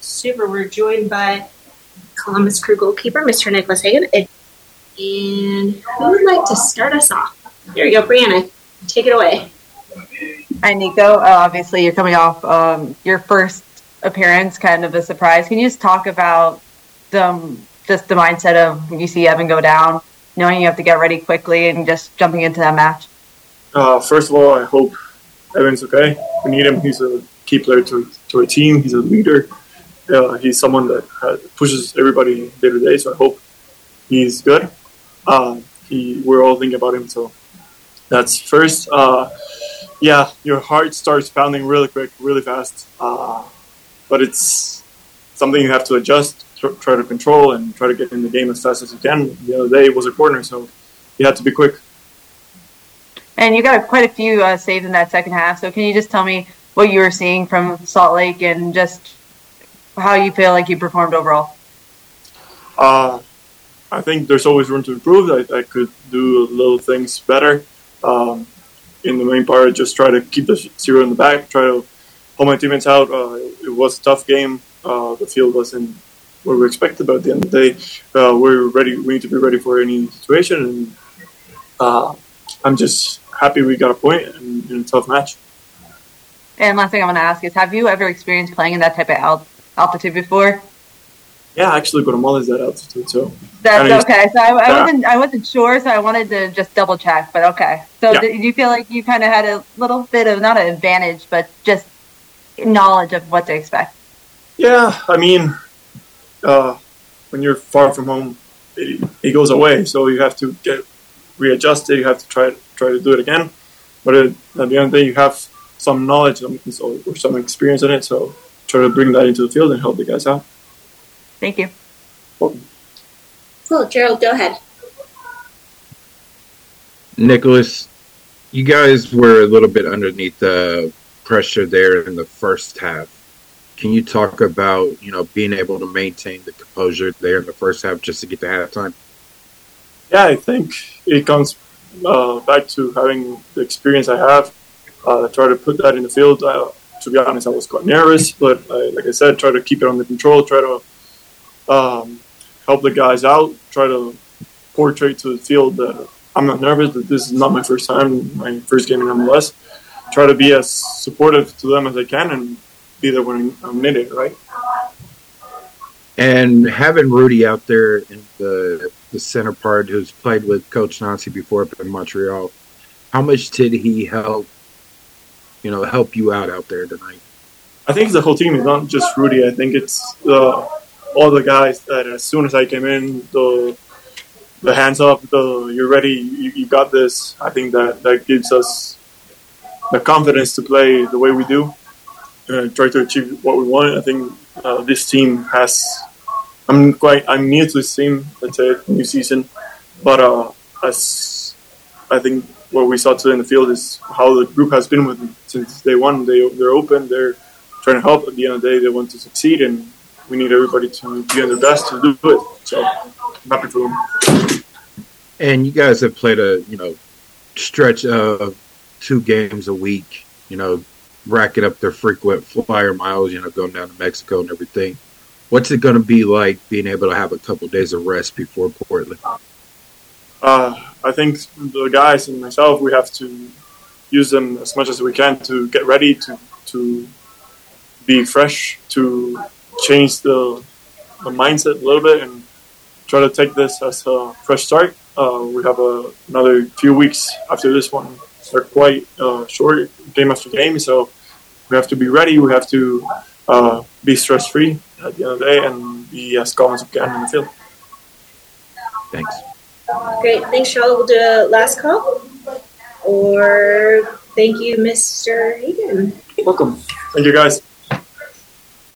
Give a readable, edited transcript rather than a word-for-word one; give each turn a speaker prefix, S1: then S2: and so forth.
S1: Super. We're joined by Columbus Crew goalkeeper, Mr. Nicholas Hagan. And who would like to start us off? There you go, Brianna. Take it away.
S2: Hi, Nico. Obviously, you're coming off your first appearance, kind of a surprise. Can you just talk about just the mindset of when you see Evan go down, knowing you have to get ready quickly and just jumping into that match?
S3: First of all, I hope Evan's okay. We need him. He's a key player to our team. He's a leader. He's someone that pushes everybody day to day, so I hope he's good. We're all thinking about him, so that's first. Your heart starts pounding really quick, really fast, but it's something you have to adjust, try to control, and try to get in the game as fast as you can. The other day was a corner, so you had to be quick.
S2: And you got quite a few saves in that second half, so can you just tell me what you were seeing from Salt Lake and just how you feel like you performed overall?
S3: I think there's always room to improve. I could do little things better. In the main part, just try to keep the zero in the back, try to hold my teammates out. It was a tough game. The field wasn't what we expected, but at the end of the day, we're ready. We need to be ready for any situation, and I'm just happy we got a point in a tough match.
S2: And last thing I want to ask is, have you ever experienced playing in that type of altitude before?
S3: Yeah, actually, Guatemala is that altitude, so
S2: that's okay. So I wasn't sure, so I wanted to just double check. But okay, so yeah. Did you feel like you kind of had a little bit of not an advantage, but just knowledge of what to expect?
S3: Yeah, I mean, when you're far from home, it goes away. So you have to get readjusted. You have to try to do it again. But at the end of the day, you have some knowledge or some experience in it. So try to bring that into the field and help the guys out.
S2: Thank you.
S3: Welcome.
S1: Cool. Gerald, go ahead.
S4: Nicholas, you guys were a little bit underneath the pressure there in the first half. Can you talk about, being able to maintain the composure there in the first half just to get to halftime?
S3: Yeah, I think it comes back to having the experience I have. Try to put that in the field. To be honest, I was quite nervous, but like I said, try to keep it under control, try to help the guys out, try to portray to the field that I'm not nervous, that this is not my first time, my first game in MLS. Try to be as supportive to them as I can and be there when I'm needed, right?
S4: And having Rudy out there in the center part, who's played with Coach Nancy before up in Montreal, how much did he help you out there tonight?
S3: I think the whole team is not just Rudy. I think it's all the guys that as soon as I came in, the hands up, you're ready, you got this. I think that gives us the confidence to play the way we do and try to achieve what we want. I think this team has. I'm new to this team. Let's say new season, but as I think what we saw today in the field is how the group has been with me since day one. They're open. They're trying to help. At the end of the day, they want to succeed, and we need everybody to be on their best to do it. So I'm happy for them.
S4: And you guys have played a stretch of 2 games a week. Racking up their frequent flyer miles. Going down to Mexico and everything. What's it going to be like being able to have a couple of days of rest before Portland?
S3: I think the guys and myself, we have to use them as much as we can to get ready, to be fresh, to change the mindset a little bit and try to take this as a fresh start. We have another few weeks after this one. They're quite short, game after game, so we have to be ready. We have to be stress-free at the end of the day and be as calm as we can in the field.
S4: Thanks.
S1: Great. Thanks, Charlotte. We'll do a last call. Or thank you, Mr. Hagan.
S3: Welcome. Thank you, guys.